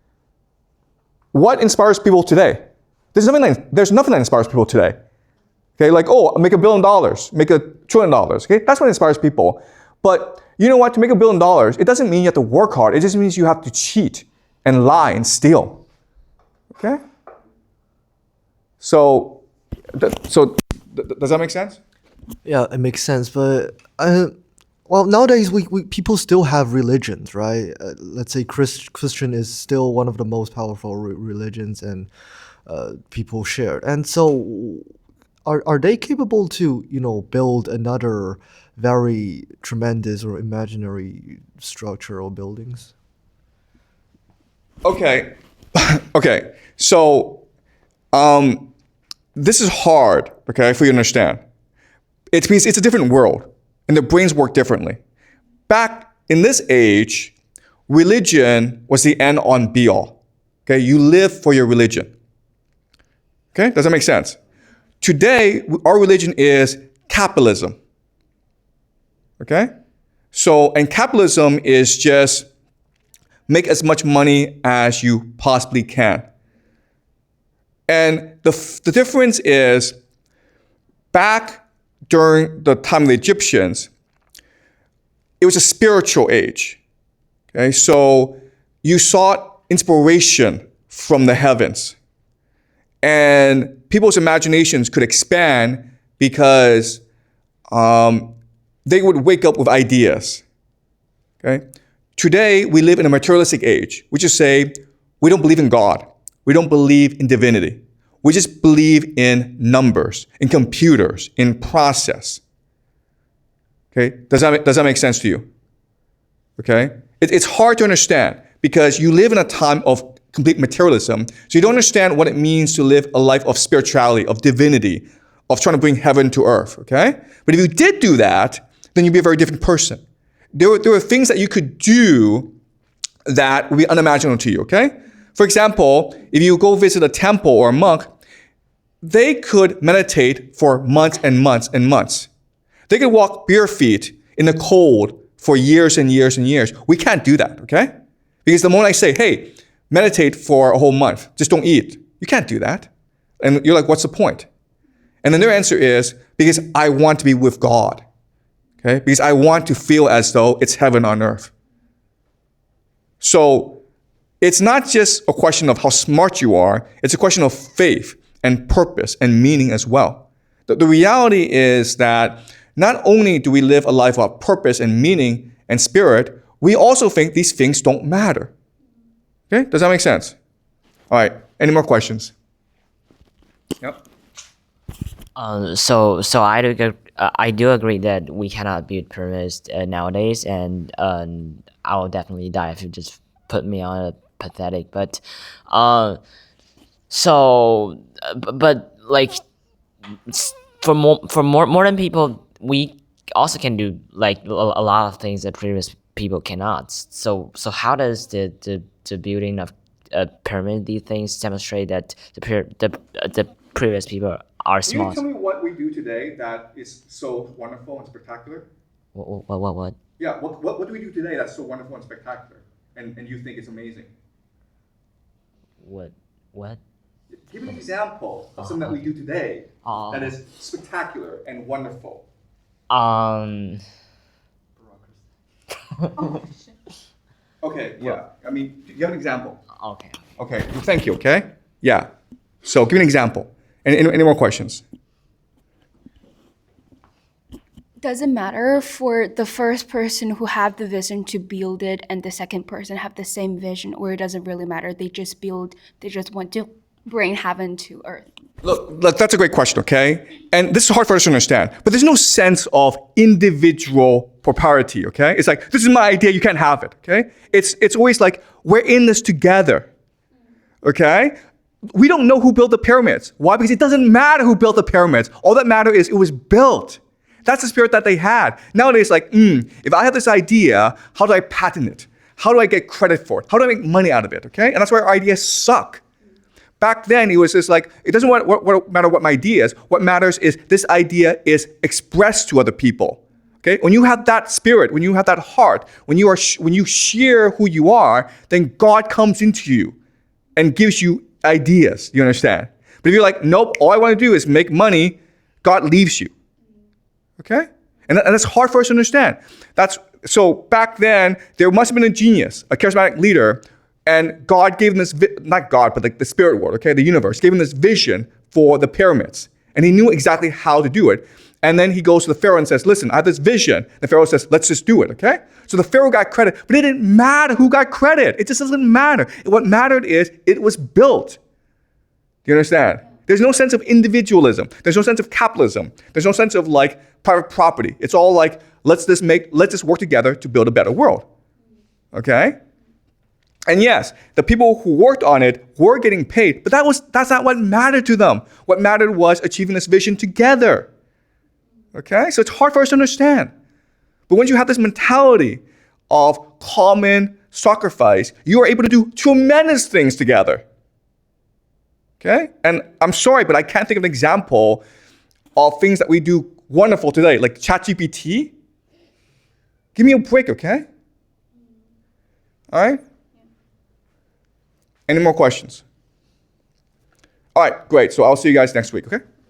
What inspires people today? There's nothing that, there's nothing that inspires people today. Okay, like, oh, make a billion dollars, make a trillion dollars. Okay, that's what inspires people. But you know what? To make a billion dollars, it doesn't mean you have to work hard. It just means you have to cheat and lie and steal. Okay? So, th- so th- does that make sense? Yeah, it makes sense. But uh, well, nowadays we, we people still have religions, right? Uh, let's say Christ, Christian is still one of the most powerful re- religions, and uh, people share. And so, are are they capable to, you know, build another very tremendous or imaginary structure or buildings? Okay, okay. So, um, this is hard. Okay, for you to understand. It's because it's a different world, and the brains work differently. Back in this age, religion was the end on be all. Okay, you live for your religion. Okay, does that make sense? Today, our religion is capitalism. Okay? So, and capitalism is just make as much money as you possibly can. And the, the difference is, back during the time of the Egyptians, it was a spiritual age. Okay? So, you sought inspiration from the heavens. And people's imaginations could expand because um, they would wake up with ideas. Okay? Today, we live in a materialistic age, which is say, we don't believe in God. We don't believe in divinity. We just believe in numbers, in computers, in process. Okay? Does that, does that make sense to you? Okay? It, it's hard to understand because you live in a time of complete materialism. So you don't understand what it means to live a life of spirituality, of divinity, of trying to bring heaven to earth, okay? But if you did do that, then you'd be a very different person. There were, there were things that you could do that would be unimaginable to you, okay? For example, if you go visit a temple or a monk, they could meditate for months and months and months. They could walk bare feet in the cold for years and years and years. We can't do that, okay? Because the moment I say, hey, meditate for a whole month, just don't eat. You can't do that. And you're like, what's the point? And then their answer is, because I want to be with God. Okay? Because I want to feel as though it's heaven on earth. So it's not just a question of how smart you are, it's a question of faith and purpose and meaning as well. The, the reality is that not only do we live a life of purpose and meaning and spirit, we also think these things don't matter. Okay, does that make sense? All right, any more questions? Yep. Um, so so I do ag- uh, I do agree that we cannot build pyramids uh, nowadays, and um, I will definitely die if you just put me on a pathetic. But, uh, so uh, b- but like s- for more for more modern people, we also can do like a, a lot of things that previous people cannot. So so how does the the, the building of a pyramid, these things demonstrate that the per- the the previous people are Can you smart? tell me what we do today that is so wonderful and spectacular? What what what what? Yeah, what, what, what do we do today that's so wonderful and spectacular? And, and you think it's amazing? What? What? Give an example of something that we do today Oh. that is spectacular and wonderful. Um. Okay, yeah. I mean, do you have an example? Okay. Okay, well, thank you, okay? Yeah. So give me an example. Any, any, any more questions? Does it matter for the first person who have the vision to build it and the second person have the same vision, or it doesn't really matter? They just build, they just want to bring heaven to earth. Look, look, that's a great question, okay? And this is hard for us to understand, but there's no sense of individual propriety, okay? It's like, this is my idea, you can't have it, okay? It's, it's always like, we're in this together, okay? We don't know who built the pyramids. Why? Because it doesn't matter who built the pyramids. All that matters is it was built. That's the spirit that they had. Nowadays, like, mm, if I have this idea, how do I patent it? How do I get credit for it? How do I make money out of it, okay? And that's why our ideas suck. Back then, it was just like, it doesn't what, what, what matter what my idea is. What matters is this idea is expressed to other people, okay? When you have that spirit, when you have that heart, when you are sh- when you share who you are, then God comes into you and gives you ideas, you understand? But if you're like, nope, all I want to do is make money, God leaves you. Okay? And, and that's hard for us to understand. That's so back then, there must have been a genius, a charismatic leader, and God gave him this, vi- not God, but like the spirit world, okay, the universe, gave him this vision for the pyramids. And he knew exactly how to do it. And then he goes to the Pharaoh and says, listen, I have this vision. The Pharaoh says, let's just do it, okay? So the Pharaoh got credit, but it didn't matter who got credit. It just doesn't matter. What mattered is it was built. Do you understand? There's no sense of individualism. There's no sense of capitalism. There's no sense of like private property. It's all like, let's just make, let's just work together to build a better world. Okay? And yes, the people who worked on it were getting paid, but that was that's not what mattered to them. What mattered was achieving this vision together. Okay? So it's hard for us to understand. But once you have this mentality of common sacrifice, you are able to do tremendous things together. Okay? And I'm sorry, but I can't think of an example of things that we do wonderful today, like ChatGPT. Give me a break, okay? All right? Any more questions? All right, great. So I'll see you guys next week, okay?